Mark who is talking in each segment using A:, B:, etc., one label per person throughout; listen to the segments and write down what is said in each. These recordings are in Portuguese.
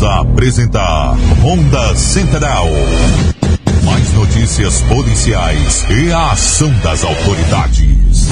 A: Voltamos a apresentar Ronda Central. Mais notícias policiais e a ação das autoridades.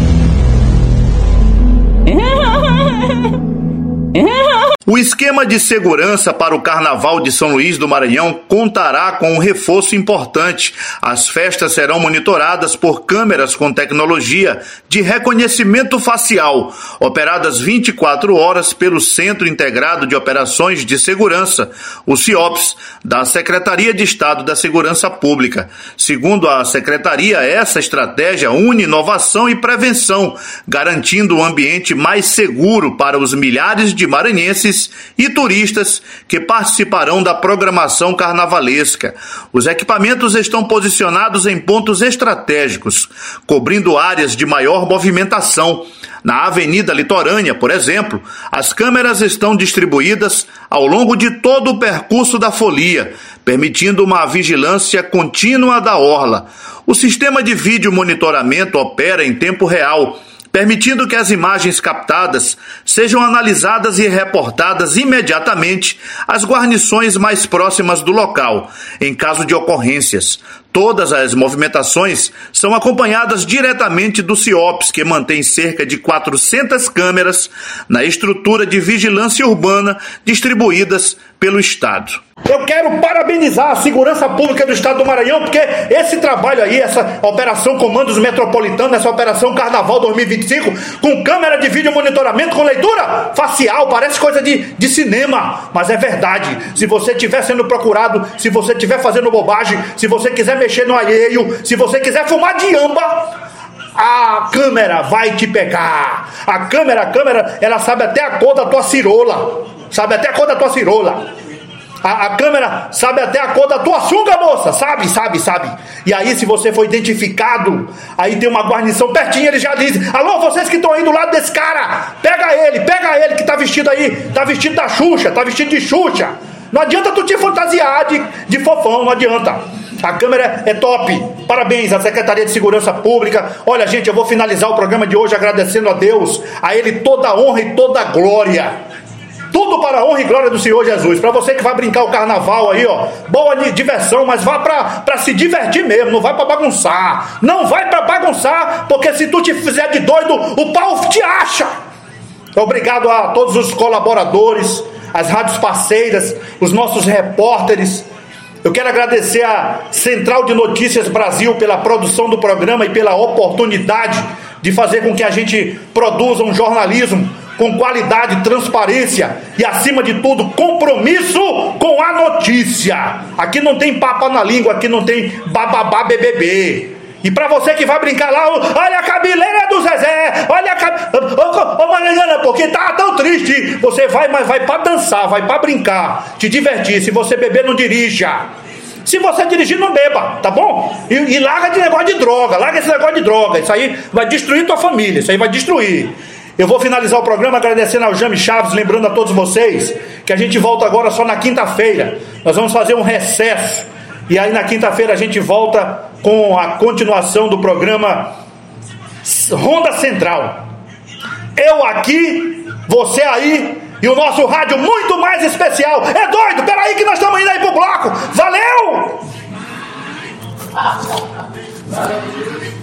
B: O esquema de segurança para o Carnaval de São Luís do Maranhão contará com um reforço importante. As festas serão monitoradas por câmeras com tecnologia de reconhecimento facial, operadas 24 horas pelo Centro Integrado de Operações de Segurança, o CIOPS, da Secretaria de Estado da Segurança Pública. Segundo a Secretaria, essa estratégia une inovação e prevenção, garantindo um ambiente mais seguro para os milhares de maranhenses e turistas que participarão da programação carnavalesca. Os equipamentos estão posicionados em pontos estratégicos, cobrindo áreas de maior movimentação. Na Avenida Litorânea, por exemplo, as câmeras estão distribuídas ao longo de todo o percurso da folia, permitindo uma vigilância contínua da orla. O sistema de vídeo monitoramento opera em tempo real, permitindo que as imagens captadas sejam analisadas e reportadas imediatamente às guarnições mais próximas do local, em caso de ocorrências. Todas as movimentações são acompanhadas diretamente do CIOPS, que mantém cerca de 400 câmeras na estrutura de vigilância urbana distribuídas pelo Estado.
C: Eu quero parabenizar a Segurança Pública do Estado do Maranhão, porque esse trabalho aí, essa Operação Comandos Metropolitano, essa Operação Carnaval 2025, com câmera de vídeo monitoramento, com leitura facial, parece coisa de cinema, mas é verdade. Se você estiver sendo procurado, se você estiver fazendo bobagem, se você quiser mexer no alheio, se você quiser fumar de amba, a câmera vai te pegar. A câmera, ela sabe até a cor da tua cirola. Sabe até a cor da tua cirola. A câmera sabe até a cor da tua sunga, moça. Sabe. E aí, se você for identificado, aí tem uma guarnição pertinho, ele já diz: alô, vocês que estão aí do lado desse cara, pega ele que tá vestido aí, tá vestido da Xuxa, tá vestido de Xuxa. Não adianta tu te fantasiar de fofão, não adianta. A câmera é top. Parabéns à Secretaria de Segurança Pública. Olha, gente, eu vou finalizar o programa de hoje agradecendo a Deus, a Ele toda a honra e toda a glória. Tudo para a honra e glória do Senhor Jesus. Para você que vai brincar o carnaval aí, ó, boa diversão, mas vá para se divertir mesmo, não vai para bagunçar. Não vai para bagunçar, porque se tu te fizer de doido, o pau te acha. Obrigado a todos os colaboradores, as rádios parceiras, os nossos repórteres. Eu quero agradecer a Central de Notícias Brasil pela produção do programa e pela oportunidade de fazer com que a gente produza um jornalismo com qualidade, transparência e, acima de tudo, compromisso com a notícia. Aqui não tem papo na língua, aqui não tem bababá BBB. E pra você que vai brincar lá, olha a cabeleira do Zezé, olha a cabeleira... Ô Mariana, porque tá tão triste. Você vai, mas vai pra dançar, vai pra brincar, te divertir. Se você beber, não dirija. Se você dirigir, não beba, tá bom? E larga de negócio de droga, larga esse negócio de droga. Isso aí vai destruir tua família, isso aí vai destruir. Eu vou finalizar o programa agradecendo ao Jame Chaves, lembrando a todos vocês que a gente volta agora só na quinta-feira. Nós vamos fazer um recesso. E aí na quinta-feira a gente volta com a continuação do programa Ronda Central. Eu aqui, você aí e o nosso rádio muito mais especial. É doido? Peraí que nós estamos indo aí pro bloco. Valeu!